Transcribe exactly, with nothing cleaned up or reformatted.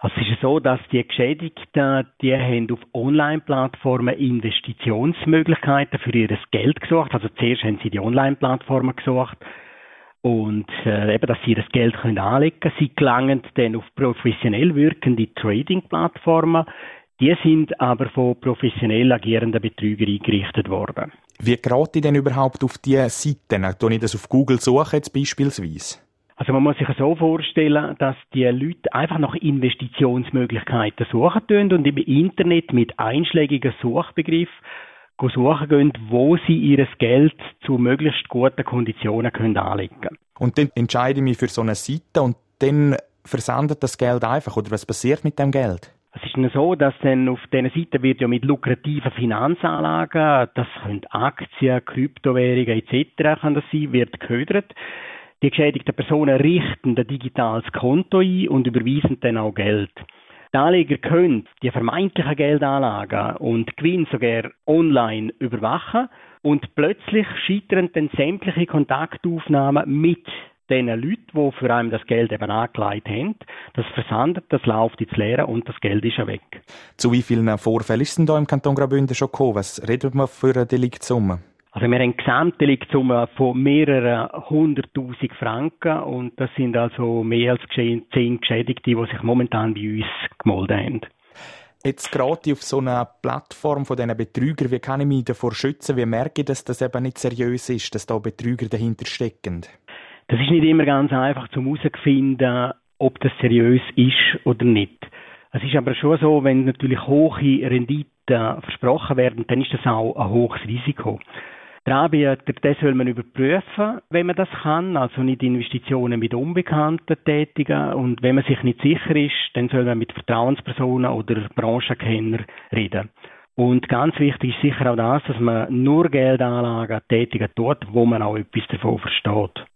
Also es ist so, dass die Geschädigten, die haben auf Online-Plattformen Investitionsmöglichkeiten für ihr Geld gesucht. Also zuerst haben sie die Online-Plattformen gesucht und äh, eben, dass sie das Geld können anlegen können. Sie gelangen dann auf professionell wirkende Trading-Plattformen. Die sind aber von professionell agierenden Betrügern eingerichtet worden. Wie gerate ich denn überhaupt auf diese Seiten? Tue ich das auf Google suchen jetzt beispielsweise? Also man muss sich so vorstellen, dass die Leute einfach nach Investitionsmöglichkeiten suchen tun und im Internet mit einschlägigen Suchbegriffen suchen gehen, wo sie ihr Geld zu möglichst guten Konditionen können anlegen können. Und dann entscheide ich mich für so eine Seite und dann versendet das Geld einfach? Oder was passiert mit dem Geld? Es ist dann so, dass dann auf diesen Seiten wird ja mit lukrativen Finanzanlagen, das können Aktien, Kryptowährungen et cetera kann das sein, wird geködert. Die geschädigten Personen richten ein digitales Konto ein und überweisen dann auch Geld. Die Anleger können die vermeintlichen Geldanlagen und Gewinn sogar online überwachen und plötzlich scheitern dann sämtliche Kontaktaufnahmen mit den Leuten, die für einen das Geld eben angelegt haben. Das versandet, das läuft ins Leere und das Geld ist ja weg. Zu wie vielen Vorfällen ist denn da im Kanton Graubünden schon gekommen? Was redet man für eine Deliktssumme? Also wir haben eine Gesamtdeliktssumme von mehreren hunderttausend Franken und das sind also mehr als zehn Geschädigte, die sich momentan bei uns gemeldet haben. Jetzt gerade auf so einer Plattform von diesen Betrügern, wie kann ich mich davor schützen? Wie merke ich, dass das eben nicht seriös ist, dass da Betrüger dahinter stecken? Das ist nicht immer ganz einfach zum herauszufinden, ob das seriös ist oder nicht. Es ist aber schon so, wenn natürlich hohe Renditen versprochen werden, dann ist das auch ein hohes Risiko. Der Anbieter, das soll man überprüfen, wenn man das kann, also nicht Investitionen mit Unbekannten tätigen. Und wenn man sich nicht sicher ist, dann soll man mit Vertrauenspersonen oder Branchenkennern reden. Und ganz wichtig ist sicher auch das, dass man nur Geldanlagen tätigen tut, wo man auch etwas davon versteht.